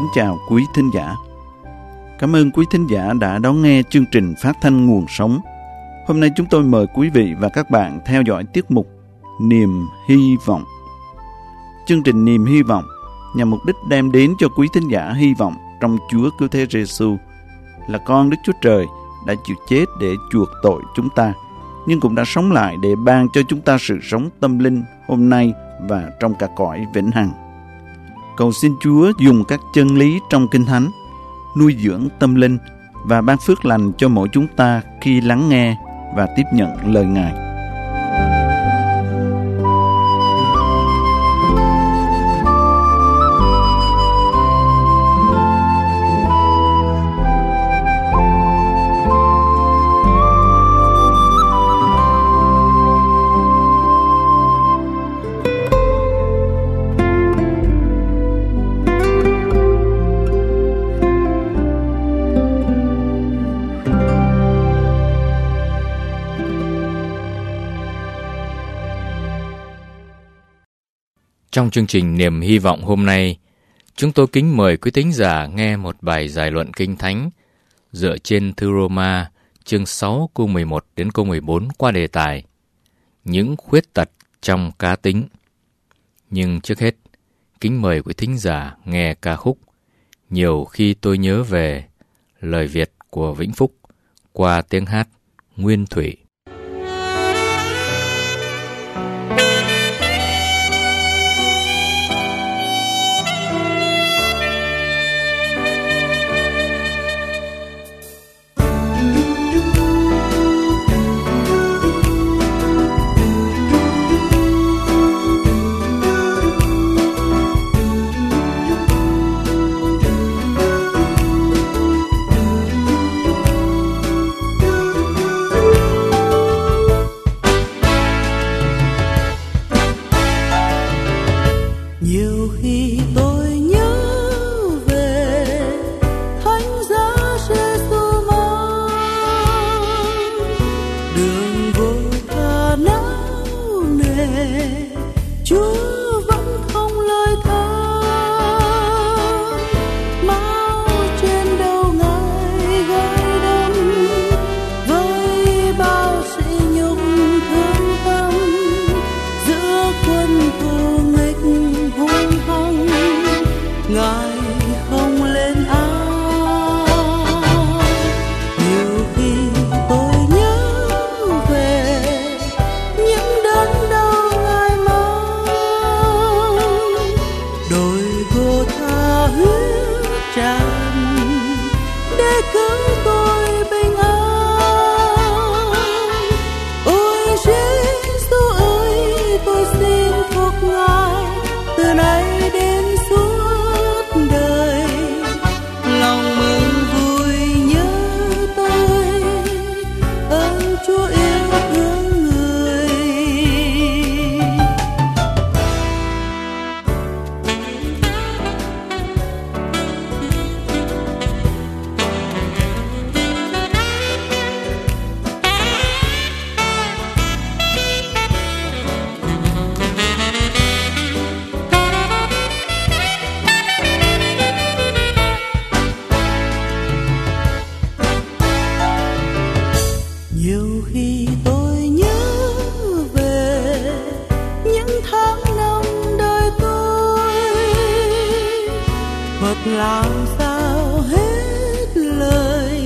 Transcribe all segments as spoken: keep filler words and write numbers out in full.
kính chào quý thính giả. Cảm ơn quý thính giả đã đón nghe chương trình phát thanh Nguồn Sống. Hôm nay chúng tôi mời quý vị và các bạn theo dõi tiết mục Niềm Hy Vọng. Chương trình Niềm Hy Vọng nhằm mục đích đem đến cho quý thính giả hy vọng trong Chúa Cứu Thế Giêsu là con Đức Chúa Trời đã chịu chết để chuộc tội chúng ta, nhưng cũng đã sống lại để ban cho chúng ta sự sống tâm linh hôm nay và trong cả cõi vĩnh hằng. Cầu xin Chúa dùng các chân lý trong Kinh Thánh nuôi dưỡng tâm linh và ban phước lành cho mỗi chúng ta khi lắng nghe và tiếp nhận lời Ngài. Trong chương trình Niềm Hy Vọng hôm nay, chúng tôi kính mời quý thính giả nghe một bài giải luận Kinh Thánh dựa trên thư Roma chương sáu câu mười một đến câu mười bốn qua đề tài Những khuyết tật trong cá tính. Nhưng trước hết, kính mời quý thính giả nghe ca khúc Nhiều Khi Tôi Nhớ Về, lời Việt của Vĩnh Phúc qua tiếng hát Nguyên Thủy. Làm sao hết lời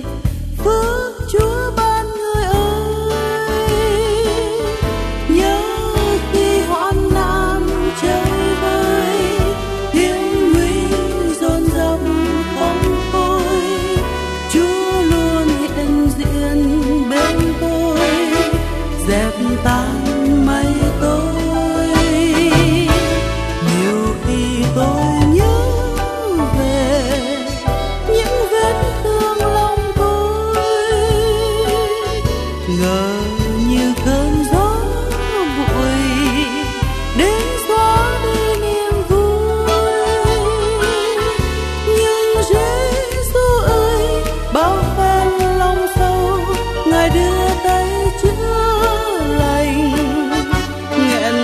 phước Chúa ban người ơi, nhớ khi hoạn nạn trời vơi, hiểm nguy dồn dập không thôi, Chúa luôn hiện diện bên tôi, dẹp tan mây tối. Nhiều khi tôi đưa tay chữa lành, nghẹn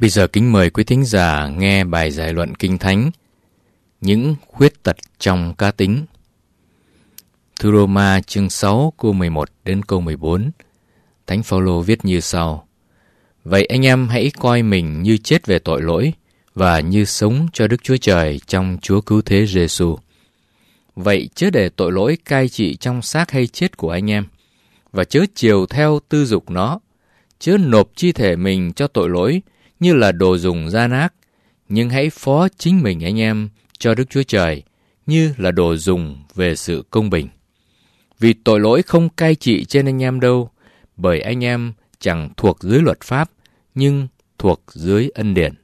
Bây giờ kính mời quý thính giả nghe bài giải luận Kinh Thánh Những khuyết tật trong cá tính. Thư Rô-ma chương sáu câu mười một đến câu mười bốn. Thánh Phao-lô viết như sau: Vậy anh em hãy coi mình như chết về tội lỗi và như sống cho Đức Chúa Trời trong Chúa Cứu Thế Giê-xu. Vậy chớ để tội lỗi cai trị trong xác hay chết của anh em, và chớ chiều theo tư dục nó, chớ nộp chi thể mình cho tội lỗi như là đồ dùng gian ác, nhưng hãy phó chính mình anh em cho Đức Chúa Trời như là đồ dùng về sự công bình. Vì tội lỗi không cai trị trên anh em đâu, bởi anh em chẳng thuộc dưới luật pháp, nhưng thuộc dưới ân điển.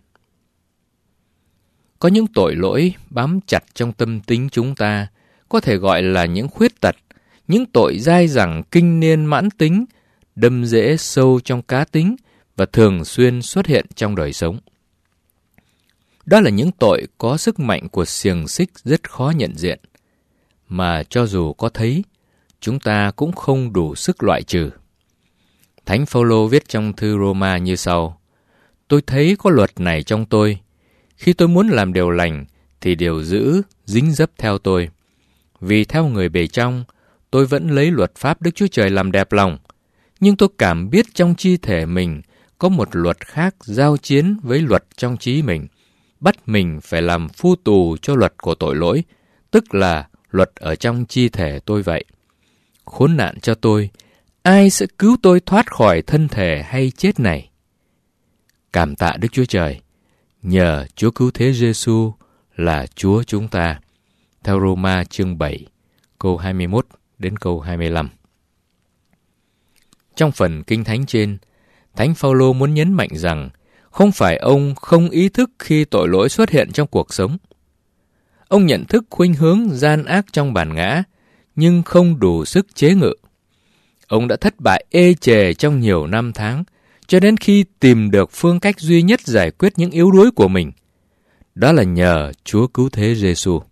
Có những tội lỗi bám chặt trong tâm tính chúng ta, có thể gọi là những khuyết tật, những tội dai dẳng kinh niên mãn tính, đâm rễ sâu trong cá tính và thường xuyên xuất hiện trong đời sống. Đó là những tội có sức mạnh của xiềng xích rất khó nhận diện, mà cho dù có thấy, chúng ta cũng không đủ sức loại trừ. Thánh Phao-lô viết trong thư Rô-ma như sau: Tôi thấy có luật này trong tôi. Khi tôi muốn làm điều lành, thì điều dữ dính dấp theo tôi. Vì theo người bề trong, tôi vẫn lấy luật pháp Đức Chúa Trời làm đẹp lòng. Nhưng tôi cảm biết trong chi thể mình có một luật khác giao chiến với luật trong trí mình, bắt mình phải làm phu tù cho luật của tội lỗi, tức là luật ở trong chi thể tôi vậy. Khốn nạn cho tôi, ai sẽ cứu tôi thoát khỏi thân thể hay chết này? Cảm tạ Đức Chúa Trời, nhờ Chúa Cứu Thế Giê-xu là Chúa chúng ta. Theo Rô-ma chương bảy, câu hai mươi mốt đến câu hai mươi lăm. Trong phần Kinh Thánh trên, Thánh Phao-lô muốn nhấn mạnh rằng không phải ông không ý thức khi tội lỗi xuất hiện trong cuộc sống. Ông nhận thức khuynh hướng gian ác trong bản ngã, nhưng không đủ sức chế ngự. Ông đã thất bại ê chề trong nhiều năm tháng, cho đến khi tìm được phương cách duy nhất giải quyết những yếu đuối của mình. Đó là nhờ Chúa Cứu Thế Giê-xu.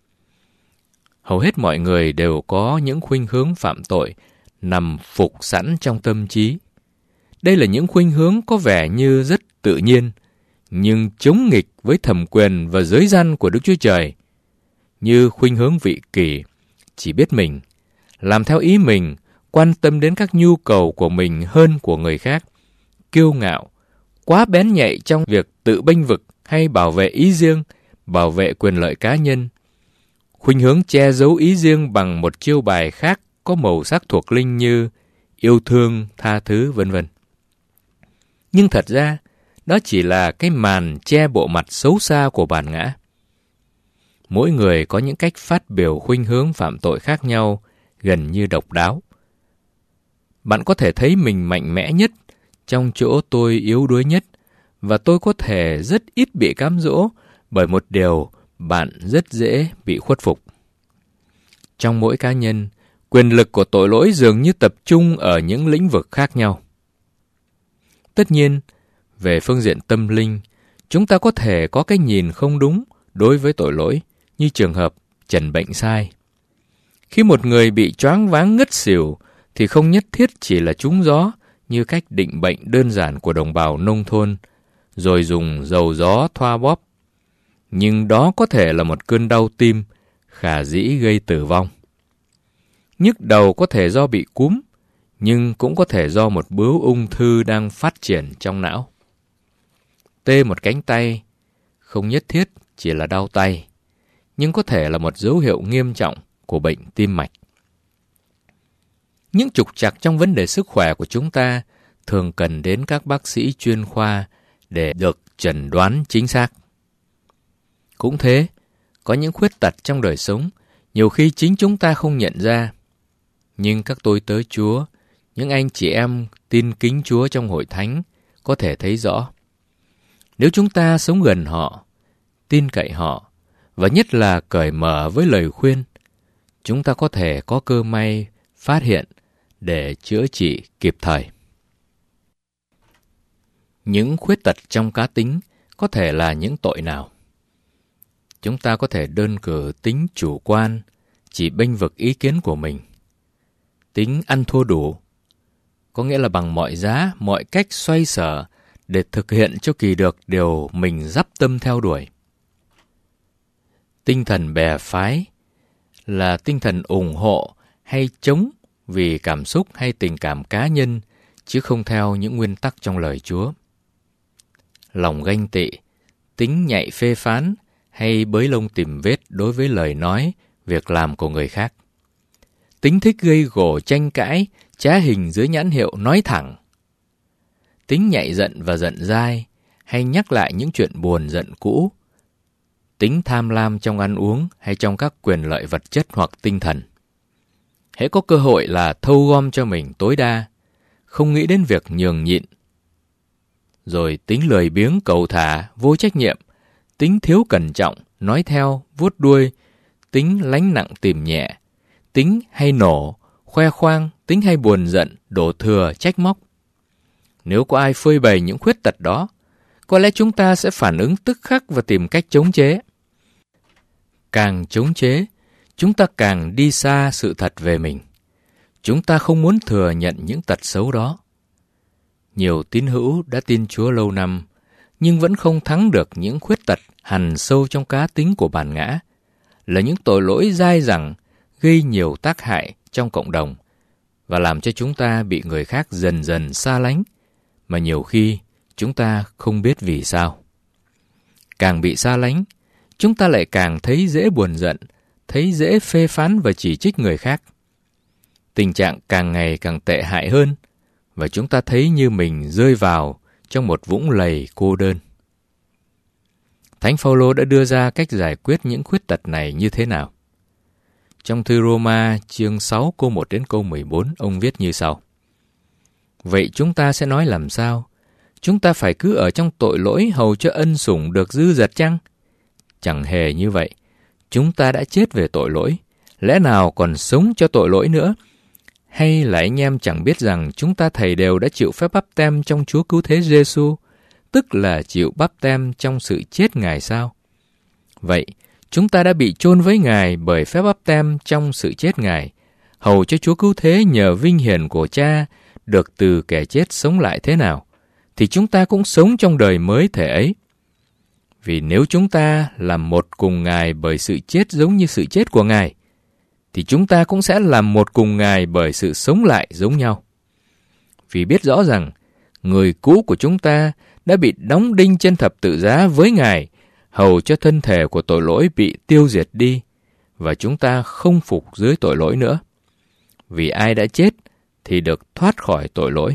Hầu hết mọi người đều có những khuynh hướng phạm tội nằm phục sẵn trong tâm trí. Đây là những khuynh hướng có vẻ như rất tự nhiên, nhưng chống nghịch với thẩm quyền và giới răn của Đức Chúa Trời, như khuynh hướng vị kỷ, chỉ biết mình, làm theo ý mình, quan tâm đến các nhu cầu của mình hơn của người khác, kiêu ngạo, quá bén nhạy trong việc tự bênh vực hay bảo vệ ý riêng, bảo vệ quyền lợi cá nhân. Khuynh hướng che giấu ý riêng bằng một chiêu bài khác có màu sắc thuộc linh như yêu thương, tha thứ, vân vân. Nhưng thật ra, đó chỉ là cái màn che bộ mặt xấu xa của bản ngã. Mỗi người có những cách phát biểu khuynh hướng phạm tội khác nhau, gần như độc đáo. Bạn có thể thấy mình mạnh mẽ nhất trong chỗ tôi yếu đuối nhất, và tôi có thể rất ít bị cám dỗ bởi một điều bạn rất dễ bị khuất phục. Trong mỗi cá nhân, quyền lực của tội lỗi dường như tập trung ở những lĩnh vực khác nhau. Tất nhiên, về phương diện tâm linh, chúng ta có thể có cái nhìn không đúng đối với tội lỗi, như trường hợp trần bệnh sai. Khi một người bị choáng váng ngất xỉu, thì không nhất thiết chỉ là trúng gió như cách định bệnh đơn giản của đồng bào nông thôn, rồi dùng dầu gió thoa bóp. Nhưng đó có thể là một cơn đau tim, khả dĩ gây tử vong. Nhức đầu có thể do bị cúm, nhưng cũng có thể do một bướu ung thư đang phát triển trong não. Tê một cánh tay, không nhất thiết chỉ là đau tay, nhưng có thể là một dấu hiệu nghiêm trọng của bệnh tim mạch. Những trục trặc trong vấn đề sức khỏe của chúng ta thường cần đến các bác sĩ chuyên khoa để được chẩn đoán chính xác. Cũng thế, có những khuyết tật trong đời sống, nhiều khi chính chúng ta không nhận ra. Nhưng các tôi tớ Chúa, những anh chị em tin kính Chúa trong hội thánh có thể thấy rõ. Nếu chúng ta sống gần họ, tin cậy họ, và nhất là cởi mở với lời khuyên, chúng ta có thể có cơ may phát hiện để chữa trị kịp thời. Những khuyết tật trong cá tính có thể là những tội nào? Chúng ta có thể đơn cử tính chủ quan, chỉ bênh vực ý kiến của mình. Tính ăn thua đủ, có nghĩa là bằng mọi giá, mọi cách xoay sở để thực hiện cho kỳ được điều mình dắp tâm theo đuổi. Tinh thần bè phái là tinh thần ủng hộ hay chống vì cảm xúc hay tình cảm cá nhân, chứ không theo những nguyên tắc trong lời Chúa. Lòng ganh tị, tính nhạy phê phán hay bới lông tìm vết đối với lời nói, việc làm của người khác. Tính thích gây gổ tranh cãi, trá hình dưới nhãn hiệu nói thẳng. Tính nhạy giận và giận dai, hay nhắc lại những chuyện buồn giận cũ. Tính tham lam trong ăn uống hay trong các quyền lợi vật chất hoặc tinh thần. Hễ có cơ hội là thâu gom cho mình tối đa, không nghĩ đến việc nhường nhịn. Rồi tính lười biếng cầu thả, vô trách nhiệm, tính thiếu cẩn trọng, nói theo, vuốt đuôi, tính lánh nặng tìm nhẹ, tính hay nổ, khoe khoang, tính hay buồn giận, đổ thừa, trách móc. Nếu có ai phơi bày những khuyết tật đó, có lẽ chúng ta sẽ phản ứng tức khắc và tìm cách chống chế. Càng chống chế, chúng ta càng đi xa sự thật về mình. Chúng ta không muốn thừa nhận những tật xấu đó. Nhiều tín hữu đã tin Chúa lâu năm, nhưng vẫn không thắng được những khuyết tật hằn sâu trong cá tính của bản ngã, là những tội lỗi dai dẳng, gây nhiều tác hại trong cộng đồng, và làm cho chúng ta bị người khác dần dần xa lánh, mà nhiều khi chúng ta không biết vì sao. Càng bị xa lánh, chúng ta lại càng thấy dễ buồn giận, thấy dễ phê phán và chỉ trích người khác. Tình trạng càng ngày càng tệ hại hơn, và chúng ta thấy như mình rơi vào trong một vũng lầy cô đơn. Thánh Phaolô đã đưa ra cách giải quyết những khuyết tật này như thế nào? Trong thư Roma chương sáu câu một đến câu mười bốn, ông viết như sau. Vậy chúng ta sẽ nói làm sao? Chúng ta phải cứ ở trong tội lỗi hầu cho ân sủng được dư dật chăng? Chẳng hề như vậy. Chúng ta đã chết về tội lỗi, lẽ nào còn sống cho tội lỗi nữa? Hay là anh em chẳng biết rằng chúng ta thầy đều đã chịu phép báp têm trong Chúa Cứu Thế Giêsu, tức là chịu báp têm trong sự chết Ngài sao? Vậy, chúng ta đã bị chôn với Ngài bởi phép báp têm trong sự chết Ngài, hầu cho Chúa Cứu Thế nhờ vinh hiển của Cha được từ kẻ chết sống lại thế nào, thì chúng ta cũng sống trong đời mới thể ấy. Vì nếu chúng ta làm một cùng Ngài bởi sự chết giống như sự chết của Ngài, thì chúng ta cũng sẽ làm một cùng Ngài bởi sự sống lại giống nhau. Vì biết rõ rằng, người cũ của chúng ta đã bị đóng đinh trên thập tự giá với Ngài, hầu cho thân thể của tội lỗi bị tiêu diệt đi, và chúng ta không phục dưới tội lỗi nữa. Vì ai đã chết thì được thoát khỏi tội lỗi.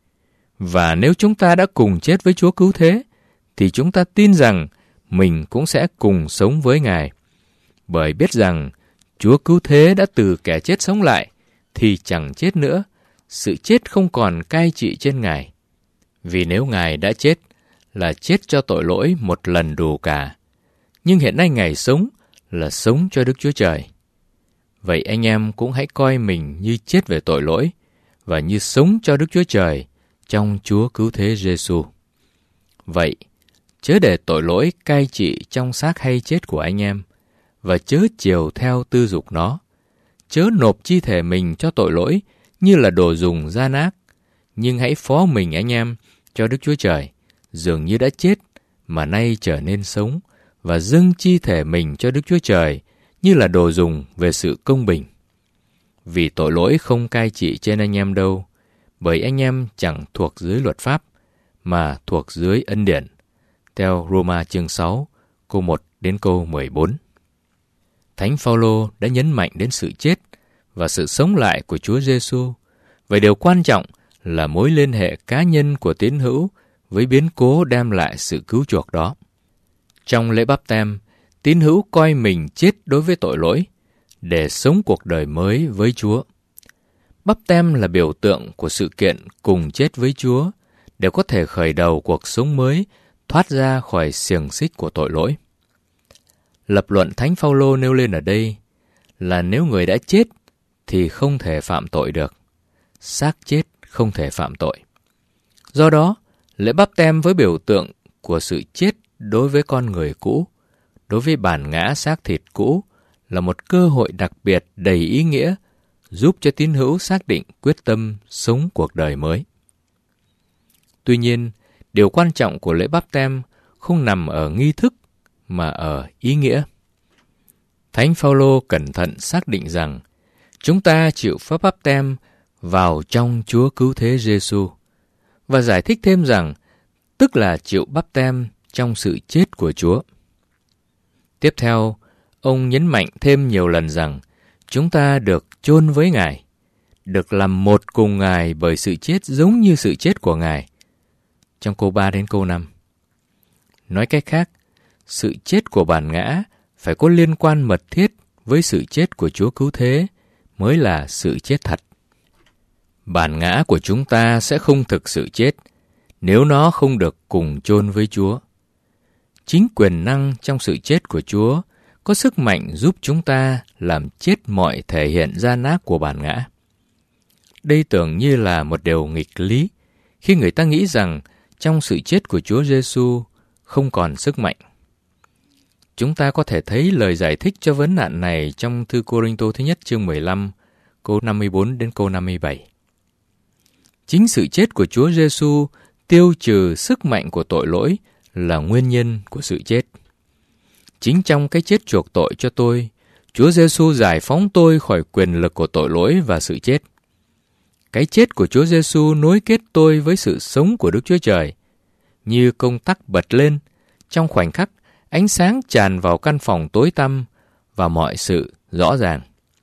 Và nếu chúng ta đã cùng chết với Chúa Cứu Thế, thì chúng ta tin rằng mình cũng sẽ cùng sống với Ngài. Bởi biết rằng Chúa Cứu Thế đã từ kẻ chết sống lại, thì chẳng chết nữa, sự chết không còn cai trị trên Ngài. Vì nếu Ngài đã chết, là chết cho tội lỗi một lần đủ cả. Nhưng hiện nay Ngài sống là sống cho Đức Chúa Trời. Vậy anh em cũng hãy coi mình như chết về tội lỗi, và như sống cho Đức Chúa Trời trong Chúa Cứu Thế Giêsu. Vậy, chớ để tội lỗi cai trị trong xác hay chết của anh em, và chớ chiều theo tư dục nó. Chớ nộp chi thể mình cho tội lỗi như là đồ dùng gian ác, nhưng hãy phó mình anh em cho Đức Chúa Trời, dường như đã chết mà nay trở nên sống, và dâng chi thể mình cho Đức Chúa Trời như là đồ dùng về sự công bình. Vì tội lỗi không cai trị trên anh em đâu, bởi anh em chẳng thuộc dưới luật pháp, mà thuộc dưới ân điển. Theo Roma chương sáu, câu một đến câu mười bốn. Thánh Phaolô đã nhấn mạnh đến sự chết và sự sống lại của Chúa Giêsu. Vậy điều quan trọng là mối liên hệ cá nhân của tín hữu với biến cố đem lại sự cứu chuộc đó. Trong lễ báp têm, tín hữu coi mình chết đối với tội lỗi để sống cuộc đời mới với Chúa. Báp têm là biểu tượng của sự kiện cùng chết với Chúa để có thể khởi đầu cuộc sống mới, thoát ra khỏi xiềng xích của tội lỗi. Lập luận Thánh Phaolô nêu lên ở đây là nếu người đã chết thì không thể phạm tội được. Xác chết không thể phạm tội. Do đó, lễ báp têm với biểu tượng của sự chết đối với con người cũ, đối với bản ngã xác thịt cũ, là một cơ hội đặc biệt đầy ý nghĩa, giúp cho tín hữu xác định quyết tâm sống cuộc đời mới. Tuy nhiên, Điều quan trọng của lễ báp têm không nằm ở nghi thức mà ở ý nghĩa. Thánh Phaolô cẩn thận xác định rằng chúng ta chịu phép báp têm vào trong Chúa Cứu Thế Giêsu và giải thích thêm rằng tức là chịu báp têm trong sự chết của Chúa. Tiếp theo, ông nhấn mạnh thêm nhiều lần rằng chúng ta được chôn với Ngài, được làm một cùng Ngài bởi sự chết giống như sự chết của Ngài. Trong câu ba đến câu năm. Nói cách khác, sự chết của bản ngã phải có liên quan mật thiết với sự chết của Chúa Cứu Thế mới là sự chết thật. Bản ngã của chúng ta sẽ không thực sự chết nếu nó không được cùng chôn với Chúa. Chính quyền năng trong sự chết của Chúa có sức mạnh giúp chúng ta làm chết mọi thể hiện gian ác của bản ngã. Đây tưởng như là một điều nghịch lý khi người ta nghĩ rằng trong sự chết của Chúa Giêsu không còn sức mạnh. Chúng ta có thể thấy lời giải thích cho vấn nạn này trong thư Cô-rinh-tô thứ nhất chương mười lăm, câu năm mươi bốn đến câu năm mươi bảy. Chính sự chết của Chúa Giêsu tiêu trừ sức mạnh của tội lỗi là nguyên nhân của sự chết. Chính trong cái chết chuộc tội cho tôi, Chúa Giêsu giải phóng tôi khỏi quyền lực của tội lỗi và sự chết. Cái chết của Chúa Giêsu nối kết tôi với sự sống của Đức Chúa Trời. Như công tắc bật lên, trong khoảnh khắc, ánh sáng tràn vào căn phòng tối tăm và mọi sự rõ ràng.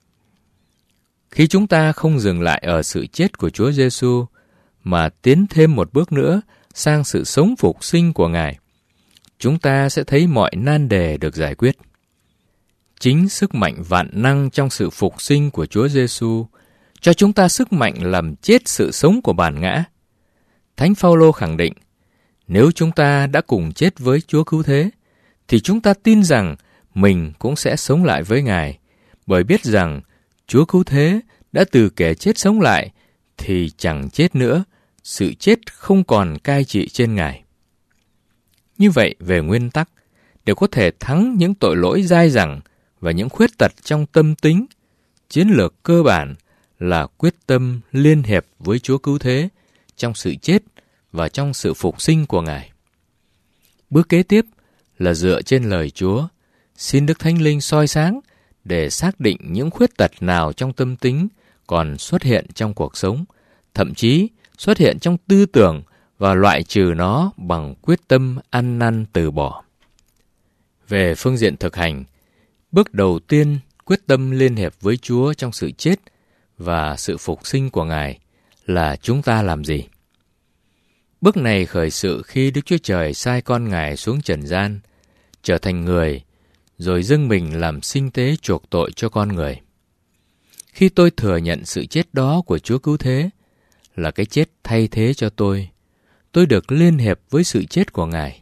Khi chúng ta không dừng lại ở sự chết của Chúa Giêsu mà tiến thêm một bước nữa sang sự sống phục sinh của Ngài, chúng ta sẽ thấy mọi nan đề được giải quyết. Chính sức mạnh vạn năng trong sự phục sinh của Chúa Giêsu cho chúng ta sức mạnh làm chết sự sống của bản ngã. Thánh Phaolô khẳng định, nếu chúng ta đã cùng chết với Chúa Cứu Thế, thì chúng ta tin rằng mình cũng sẽ sống lại với Ngài, bởi biết rằng Chúa Cứu Thế đã từ kẻ chết sống lại, thì chẳng chết nữa, sự chết không còn cai trị trên Ngài. Như vậy, về nguyên tắc, để có thể thắng những tội lỗi dai dẳng và những khuyết tật trong tâm tính, chiến lược cơ bản là quyết tâm liên hiệp với Chúa Cứu Thế trong sự chết và trong sự phục sinh của Ngài. Bước kế tiếp là dựa trên lời Chúa, xin Đức Thánh Linh soi sáng để xác định những khuyết tật nào trong tâm tính còn xuất hiện trong cuộc sống, thậm chí xuất hiện trong tư tưởng và loại trừ nó bằng quyết tâm ăn năn từ bỏ. Về phương diện thực hành, bước đầu tiên quyết tâm liên hiệp với Chúa trong sự chết và sự phục sinh của Ngài là chúng ta làm gì? Bước này khởi sự khi Đức Chúa Trời sai con Ngài xuống trần gian, trở thành người, rồi dâng mình làm sinh tế chuộc tội cho con người. Khi tôi thừa nhận sự chết đó của Chúa Cứu Thế, là cái chết thay thế cho tôi, tôi được liên hiệp với sự chết của Ngài.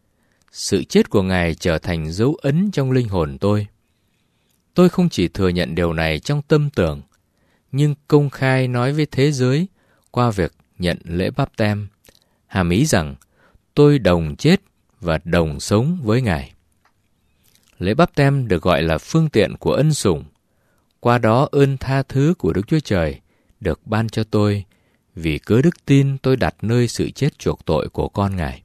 Sự chết của Ngài trở thành dấu ấn trong linh hồn tôi. Tôi không chỉ thừa nhận điều này trong tâm tưởng, nhưng công khai nói với thế giới qua việc nhận lễ báp têm, hàm ý rằng tôi đồng chết và đồng sống với Ngài. Lễ báp têm được gọi là phương tiện của ân sủng. Qua đó ơn tha thứ của Đức Chúa Trời được ban cho tôi, vì cớ đức tin tôi đặt nơi sự chết chuộc tội của con Ngài.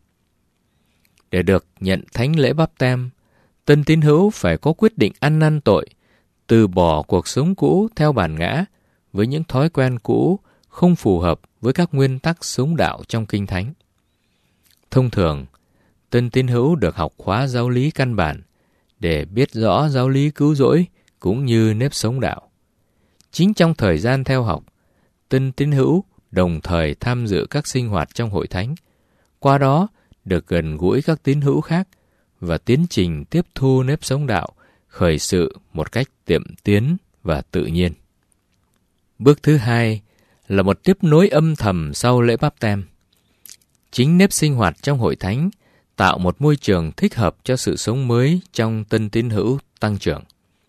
Để được nhận thánh lễ báp têm, tân tín hữu phải có quyết định ăn năn tội, từ bỏ cuộc sống cũ theo bản ngã với những thói quen cũ không phù hợp với các nguyên tắc sống đạo trong Kinh Thánh. Thông thường, tân tín hữu được học khóa giáo lý căn bản để biết rõ giáo lý cứu rỗi cũng như nếp sống đạo. Chính trong thời gian theo học, tân tín hữu đồng thời tham dự các sinh hoạt trong hội thánh, qua đó được gần gũi các tín hữu khác và tiến trình tiếp thu nếp sống đạo khởi sự một cách tiệm tiến và tự nhiên. Bước thứ hai là một tiếp nối âm thầm sau lễ báp têm. Chính nếp sinh hoạt trong hội thánh tạo một môi trường thích hợp cho sự sống mới trong tân tín hữu tăng trưởng.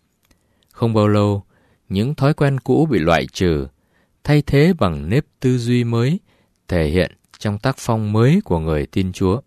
Không bao lâu, những thói quen cũ bị loại trừ, thay thế bằng nếp tư duy mới, thể hiện trong tác phong mới của người tin Chúa.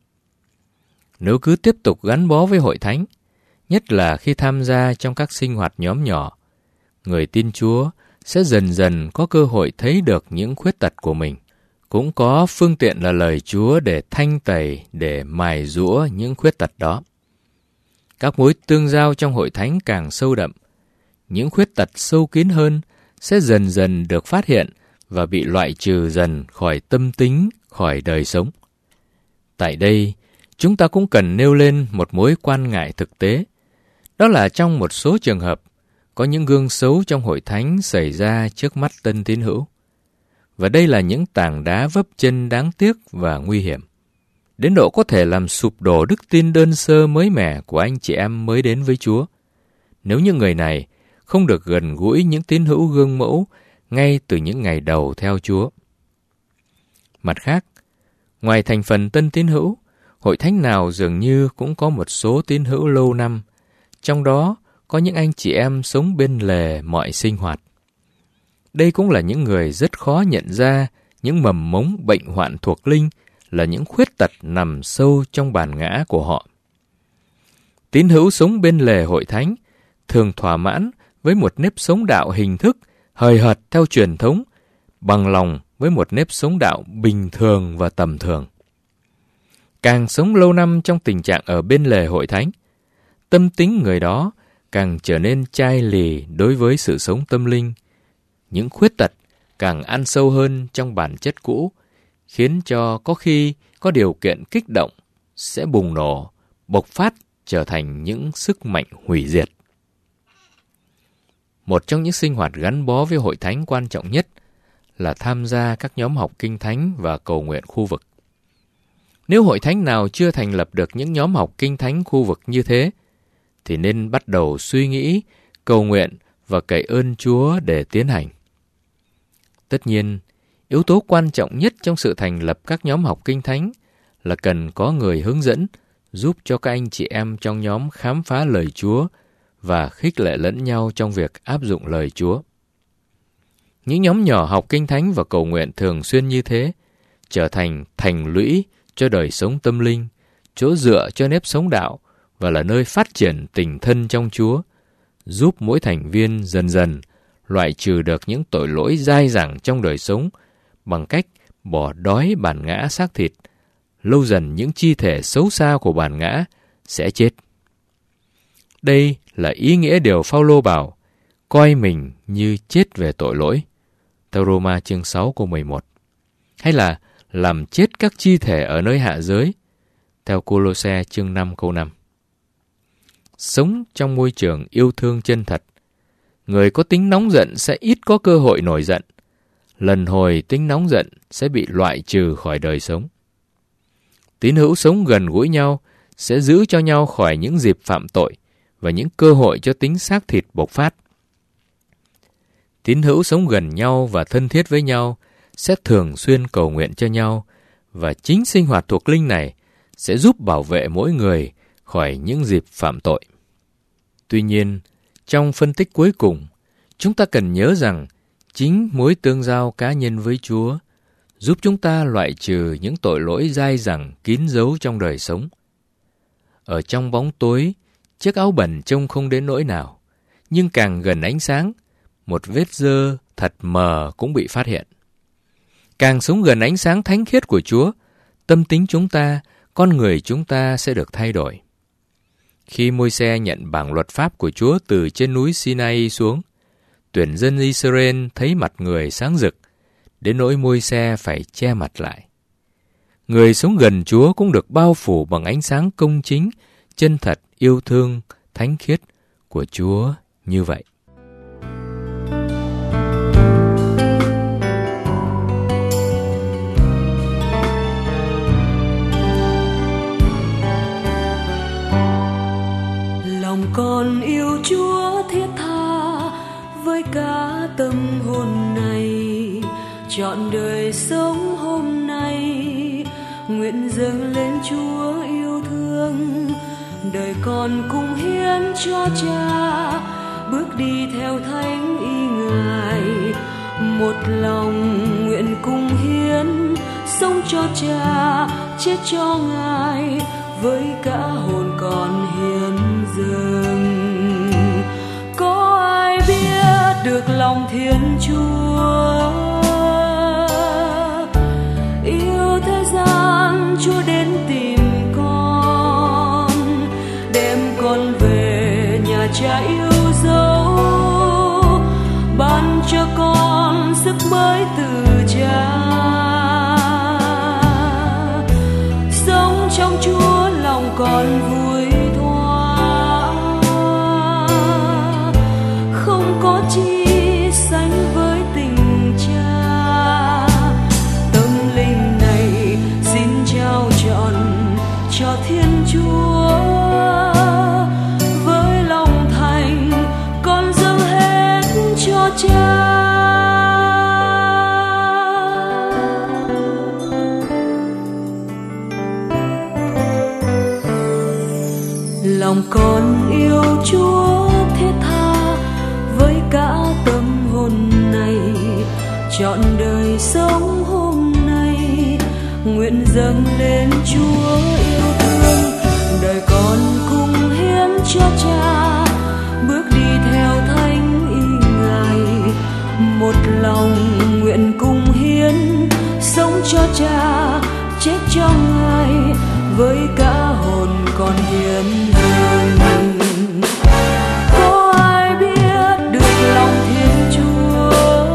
Nếu cứ tiếp tục gắn bó với hội thánh, nhất là khi tham gia trong các sinh hoạt nhóm nhỏ, người tin Chúa sẽ dần dần có cơ hội thấy được những khuyết tật của mình, cũng có phương tiện là lời Chúa để thanh tẩy, để mài giũa những khuyết tật đó. Các mối tương giao trong hội thánh càng sâu đậm, những khuyết tật sâu kín hơn sẽ dần dần được phát hiện và bị loại trừ dần khỏi tâm tính, khỏi đời sống. Tại đây, chúng ta cũng cần nêu lên một mối quan ngại thực tế. Đó là trong một số trường hợp, có những gương xấu trong hội thánh xảy ra trước mắt tân tín hữu. Và đây là những tảng đá vấp chân đáng tiếc và nguy hiểm, đến độ có thể làm sụp đổ đức tin đơn sơ mới mẻ của anh chị em mới đến với Chúa, nếu những người này không được gần gũi những tín hữu gương mẫu ngay từ những ngày đầu theo Chúa. Mặt khác, ngoài thành phần tân tín hữu, hội thánh nào dường như cũng có một số tín hữu lâu năm, trong đó có những anh chị em sống bên lề mọi sinh hoạt. Đây cũng là những người rất khó nhận ra những mầm mống bệnh hoạn thuộc linh, là những khuyết tật nằm sâu trong bản ngã của họ. Tín hữu sống bên lề hội thánh thường thỏa mãn với một nếp sống đạo hình thức, hời hợt theo truyền thống, bằng lòng với một nếp sống đạo bình thường và tầm thường. Càng sống lâu năm trong tình trạng ở bên lề hội thánh, tâm tính người đó càng trở nên chai lì đối với sự sống tâm linh. Những khuyết tật càng ăn sâu hơn trong bản chất cũ, khiến cho có khi có điều kiện kích động sẽ bùng nổ, bộc phát trở thành những sức mạnh hủy diệt. Một trong những sinh hoạt gắn bó với hội thánh quan trọng nhất là tham gia các nhóm học kinh thánh và cầu nguyện khu vực. Nếu hội thánh nào chưa thành lập được những nhóm học kinh thánh khu vực như thế, thì nên bắt đầu suy nghĩ, cầu nguyện và cậy ơn Chúa để tiến hành. Tất nhiên, yếu tố quan trọng nhất trong sự thành lập các nhóm học kinh thánh là cần có người hướng dẫn, giúp cho các anh chị em trong nhóm khám phá lời Chúa và khích lệ lẫn nhau trong việc áp dụng lời Chúa. Những nhóm nhỏ học kinh thánh và cầu nguyện thường xuyên như thế trở thành thành lũy cho đời sống tâm linh, chỗ dựa cho nếp sống đạo và là nơi phát triển tình thân trong Chúa, giúp mỗi thành viên dần dần loại trừ được những tội lỗi dai dẳng trong đời sống bằng cách bỏ đói bản ngã xác thịt. Lâu dần những chi thể xấu xa của bản ngã sẽ chết. Đây là ý nghĩa điều Phao-lô bảo, coi mình như chết về tội lỗi, theo Roma chương sáu câu mười một, hay là làm chết các chi thể ở nơi hạ giới, theo Cô-lô-se chương năm câu năm. Sống trong môi trường yêu thương chân thật, người có tính nóng giận sẽ ít có cơ hội nổi giận. Lần hồi tính nóng giận sẽ bị loại trừ khỏi đời sống. Tín hữu sống gần gũi nhau sẽ giữ cho nhau khỏi những dịp phạm tội và những cơ hội cho tính xác thịt bộc phát. Tín hữu sống gần nhau và thân thiết với nhau sẽ thường xuyên cầu nguyện cho nhau, và chính sinh hoạt thuộc linh này sẽ giúp bảo vệ mỗi người khỏi những dịp phạm tội. Tuy nhiên, trong phân tích cuối cùng, chúng ta cần nhớ rằng chính mối tương giao cá nhân với Chúa giúp chúng ta loại trừ những tội lỗi dai dẳng kín dấu trong đời sống. Ở trong bóng tối, chiếc áo bẩn trông không đến nỗi nào, nhưng càng gần ánh sáng, một vết dơ thật mờ cũng bị phát hiện. Càng sống gần ánh sáng thánh khiết của Chúa, tâm tính chúng ta, con người chúng ta sẽ được thay đổi. Khi Môi-se nhận bảng luật pháp của Chúa từ trên núi Sinai xuống, tuyển dân Israel thấy mặt người sáng rực, đến nỗi Môi-se phải che mặt lại. Người sống gần Chúa cũng được bao phủ bằng ánh sáng công chính, chân thật, yêu thương, thánh khiết của Chúa như vậy. Lòng con yêu Chúa thiết tha với cả tâm hồn này, trọn đời sống hôm nay nguyện dâng lên Chúa yêu thương. Đời con cùng hiến cho Cha, bước đi theo thánh ý Ngài. Một lòng nguyện cùng hiến, sống cho Cha, chết cho Ngài, với cả hồn con hiến dâng. Có ai biết được lòng Thiên Chúa, Lòng con yêu Chúa thiết tha với cả tâm hồn này, trọn đời sống hôm nay nguyện dâng lên Chúa yêu thương. Đời con cùng hiến cho Cha, bước đi theo thánh ý Ngài, một lòng nguyện cùng hiến, sống cho Cha, chết cho Ngài, với cả hồn con hiến dâng. Có ai biết được lòng Thiên Chúa,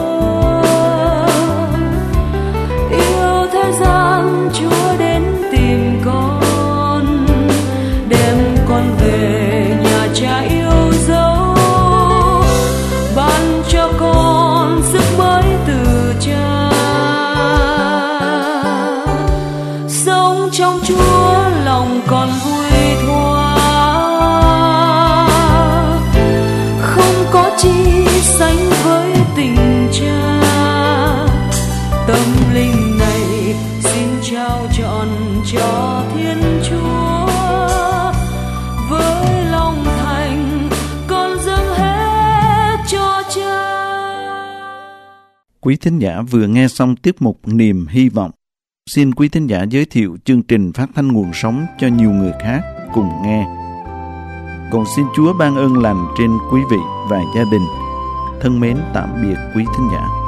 yêu thế gian Chúa đến tìm con, đem con về nhà Cha yêu dấu, ban cho con sức mới từ Cha. Sống trong Chúa lòng con vui thoa, không có chi sánh với tình Cha. Tâm linh này xin trao trọn cho Thiên Chúa, với lòng thành con dâng hết cho Cha. Quý thính giả vừa nghe xong tiết mục Niềm Hy Vọng. Xin quý thính giả giới thiệu chương trình phát thanh nguồn sống cho nhiều người khác cùng nghe. Còn xin Chúa ban ơn lành trên quý vị và gia đình. Thân mến tạm biệt quý thính giả.